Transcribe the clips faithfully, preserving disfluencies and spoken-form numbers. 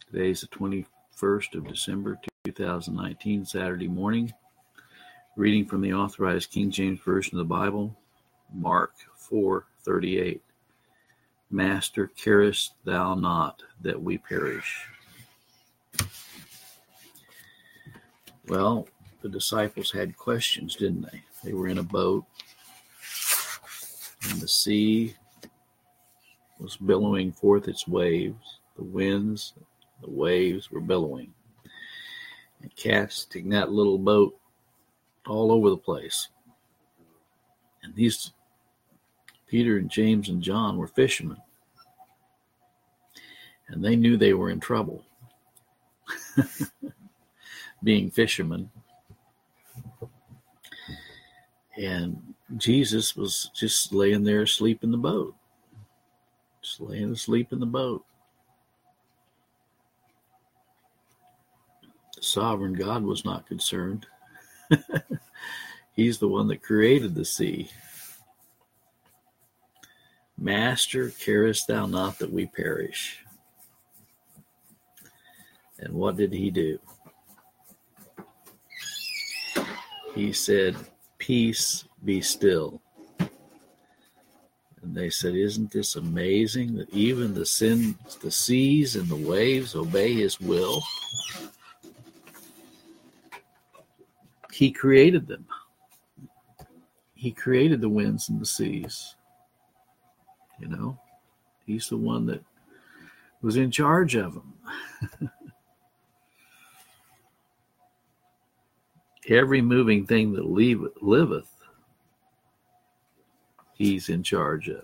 Today's the twenty-first of December, two thousand nineteen, Saturday morning. Reading from the Authorized King James Version of the Bible, Mark four thirty-eight. Master, carest thou not that we perish? Well, the disciples had questions, didn't they? They were in a boat, and the sea was billowing forth its waves. The winds, the waves were billowing and casting that little boat all over the place. And these Peter and James and John were fishermen, and they knew they were in trouble. Being fishermen. And Jesus was just laying there asleep in the boat. Just laying asleep in the boat. The sovereign God was not concerned. He's the one that created the sea. Master, carest thou not that we perish? And what did he do? He said, peace, be still. And they said, isn't this amazing that even the sin, the seas and the waves obey his will? He created them. He created the winds and the seas. You know, he's the one that was in charge of them. Every moving thing that liveth, he's in charge of.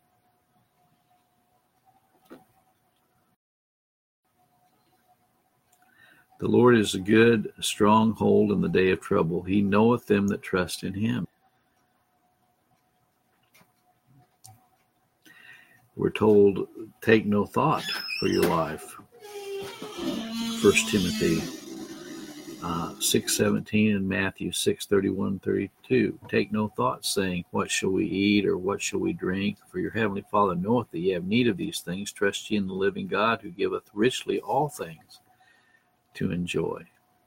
The Lord is a good stronghold in the day of trouble. He knoweth them that trust in him. We're told, take no thought for your life. First Timothy uh, six seventeen and Matthew six thirty-one thirty-two. Take no thought, saying, what shall we eat, or what shall we drink? For your heavenly Father knoweth that ye have need of these things. Trust ye in the living God, who giveth richly all things to enjoy.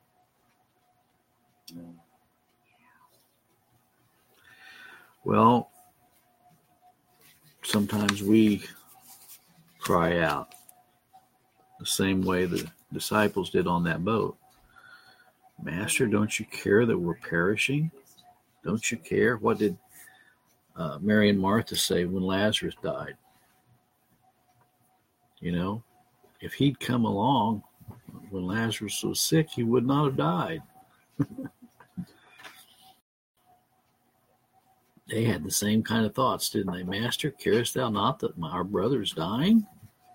Well, sometimes we cry out the same way the disciples did on that boat. Master, don't you care that we're perishing? Don't you care? What did uh, Mary and Martha say when Lazarus died? You know, if he'd come along when Lazarus was sick, he would not have died. They had the same kind of thoughts, didn't they? Master, carest thou not that our brother is dying?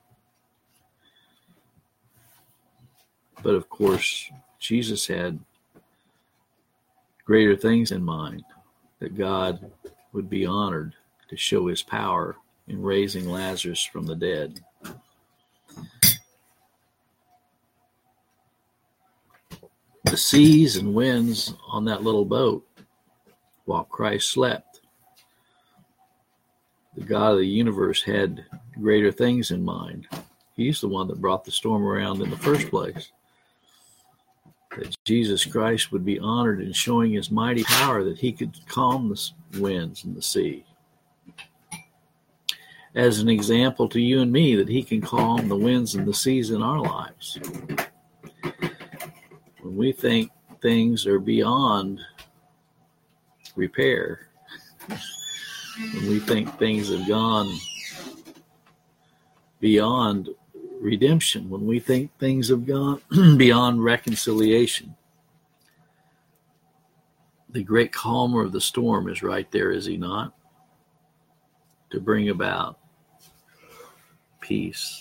But of course, Jesus had greater things in mind, that God would be honored to show his power in raising Lazarus from the dead. The seas and winds on that little boat while Christ slept. The God of the universe had greater things in mind. He's the one that brought the storm around in the first place. That Jesus Christ would be honored in showing his mighty power, that he could calm the winds and the sea. As an example to you and me, that he can calm the winds and the seas in our lives. When we think things are beyond repair, when we think things have gone beyond redemption, when we think things have gone beyond reconciliation, the great calmer of the storm is right there, is he not? To bring about peace.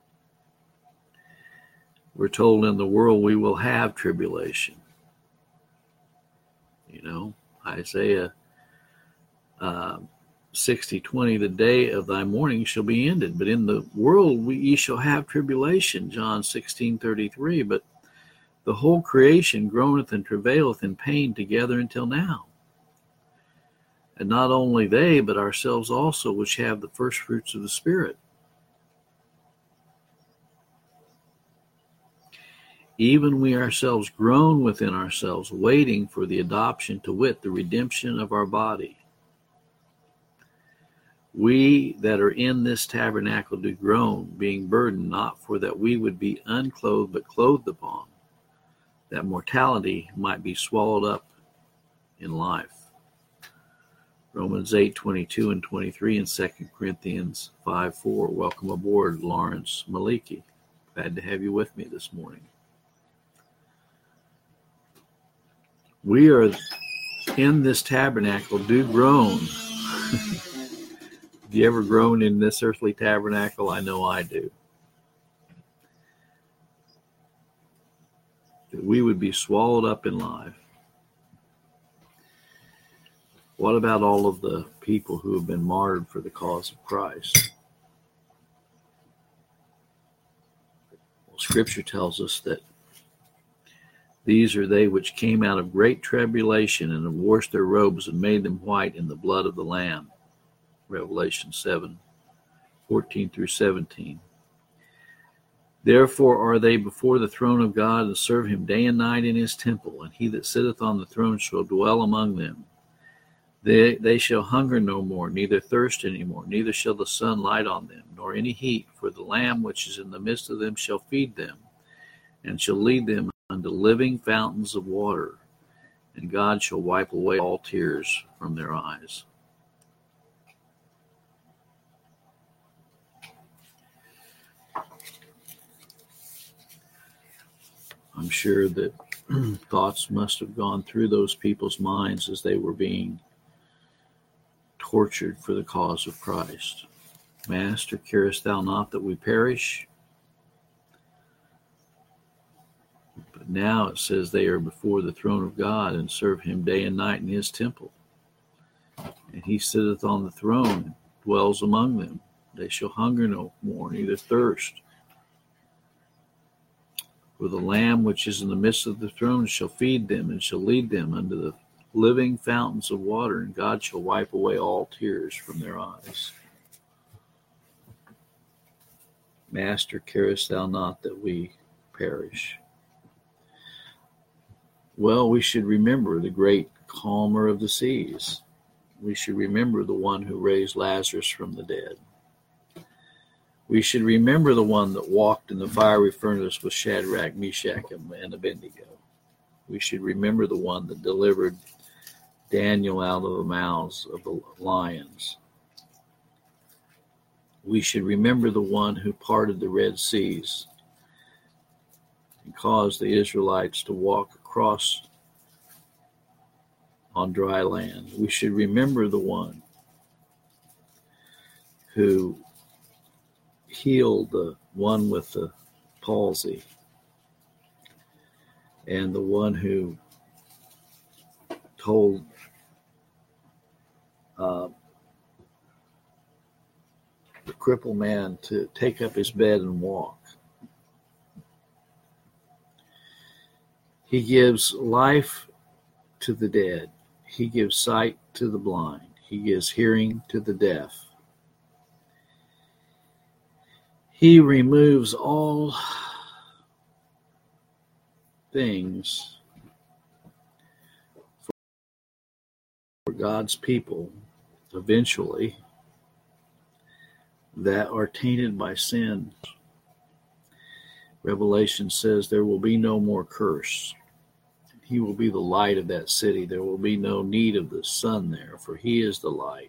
We're told in the world we will have tribulation. You know, Isaiah uh, sixty twenty, the day of thy mourning shall be ended. But in the world we, ye shall have tribulation, John sixteen thirty-three. But the whole creation groaneth and travaileth in pain together until now. And not only they, but ourselves also, which have the first fruits of the Spirit. even we ourselves groan within ourselves, waiting for the adoption, to wit, the redemption of our body. We that are in this tabernacle do groan, being burdened, not for that we would be unclothed, but clothed upon, that mortality might be swallowed up in life. Romans eight, twenty-two and twenty-three, and Second Corinthians five, four. Welcome aboard, Lawrence Maliki. Glad to have you with me this morning. We are in this tabernacle, do groan. Have you ever groaned in this earthly tabernacle? I know I do. That we would be swallowed up in life. What about all of the people who have been martyred for the cause of Christ? Well, Scripture tells us that these are they which came out of great tribulation and have washed their robes and made them white in the blood of the Lamb. Revelation seven, fourteen through seventeen. Therefore are they before the throne of God, and serve him day and night in his temple, and he that sitteth on the throne shall dwell among them. They, they shall hunger no more, neither thirst any more, neither shall the sun light on them, nor any heat, for the Lamb which is in the midst of them shall feed them, and shall lead them unto living fountains of water, and God shall wipe away all tears from their eyes. I'm sure that thoughts must have gone through those people's minds as they were being tortured for the cause of Christ. Master, carest thou not that we perish? But now it says they are before the throne of God and serve him day and night in his temple. And he sitteth on the throne and dwells among them. They shall hunger no more, neither thirst. For the Lamb which is in the midst of the throne shall feed them, and shall lead them unto the living fountains of water, and God shall wipe away all tears from their eyes. Master, carest thou not that we perish? Well, we should remember the great calmer of the seas. We should remember the one who raised Lazarus from the dead. We should remember the one that walked in the fiery furnace with Shadrach, Meshach, and Abednego. We should remember the one that delivered Daniel out of the mouths of the lions. We should remember the one who parted the Red Seas and caused the Israelites to walk across on dry land. We should remember the one who healed the one with the palsy, and the one who told uh, the crippled man to take up his bed and walk. He gives life to the dead. He gives sight to the blind. He gives hearing to the deaf. He removes all things for God's people eventually that are tainted by sin. Revelation says there will be no more curse. He will be the light of that city. There will be no need of the sun there, for he is the light.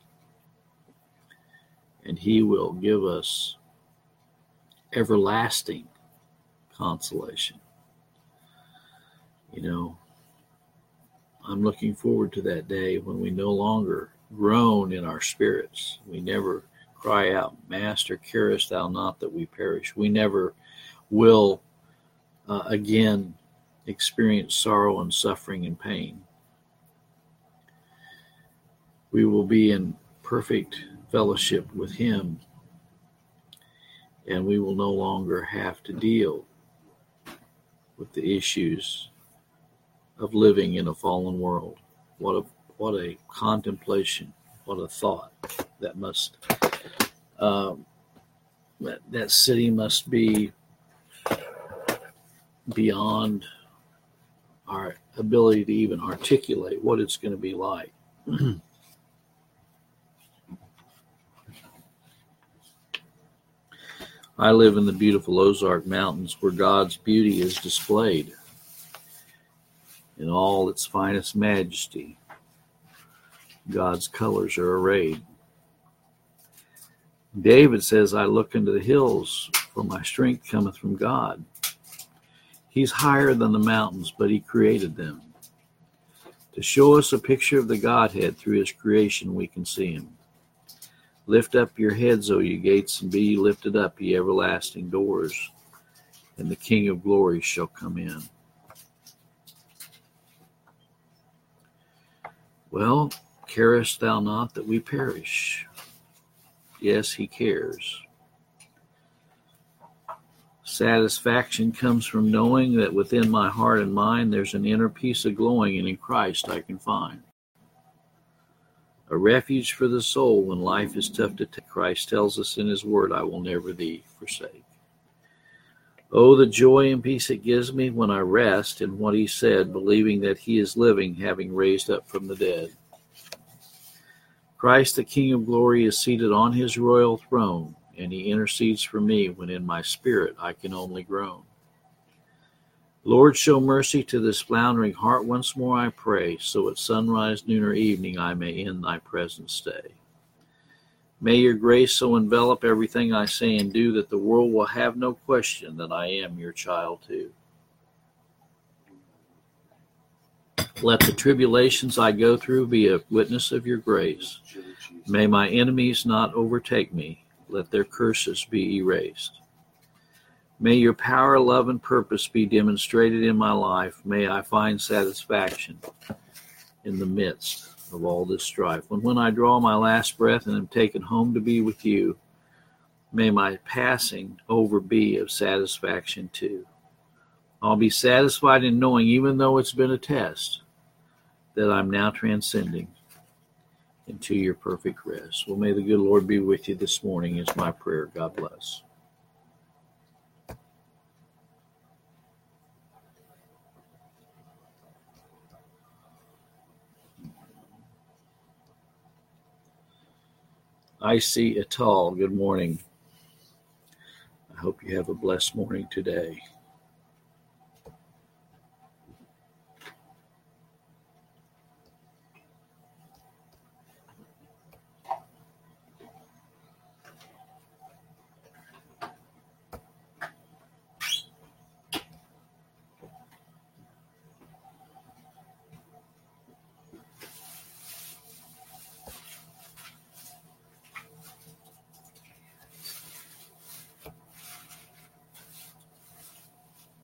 And he will give us everlasting consolation. You know, I'm looking forward to that day when we no longer groan in our spirits. We never cry out, Master, carest thou not that we perish? We never will uh, again experience sorrow and suffering and pain. We will be in perfect fellowship with him, and we will no longer have to deal with the issues of living in a fallen world. What a what a contemplation, what a thought that must um, that, that city must be beyond our ability to even articulate what it's going to be like. I live in the beautiful Ozark Mountains where God's beauty is displayed in all its finest majesty. God's colors are arrayed. David says, I look into the hills, for my strength cometh from God. He's higher than the mountains, but he created them. To show us a picture of the Godhead through his creation, we can see him. Lift up your heads, O ye gates, and be ye lifted up, ye everlasting doors, and the King of glory shall come in. Well, carest thou not that we perish? Yes, he cares. Satisfaction comes from knowing that within my heart and mind there's an inner peace of glowing, and in Christ I can find a refuge for the soul when life is tough to take. Christ tells us in his word, I will never thee forsake. Oh, the joy and peace it gives me when I rest in what he said, believing that he is living, having raised up from the dead. Christ, the King of glory, is seated on his royal throne, and he intercedes for me when in my spirit I can only groan. Lord, show mercy to this floundering heart once more, I pray, so at sunrise, noon, or evening I may in thy presence stay. May your grace so envelop everything I say and do that the world will have no question that I am your child too. Let the tribulations I go through be a witness of your grace. May my enemies not overtake me. Let their curses be erased. May your power, love, and purpose be demonstrated in my life. May I find satisfaction in the midst of all this strife. When, when I draw my last breath and am taken home to be with you, may my passing over be of satisfaction too. I'll be satisfied in knowing, even though it's been a test, that I'm now transcending into your perfect rest. Well, may the good Lord be with you this morning is my prayer. God bless. I see Atal. Good morning. I hope you have a blessed morning today.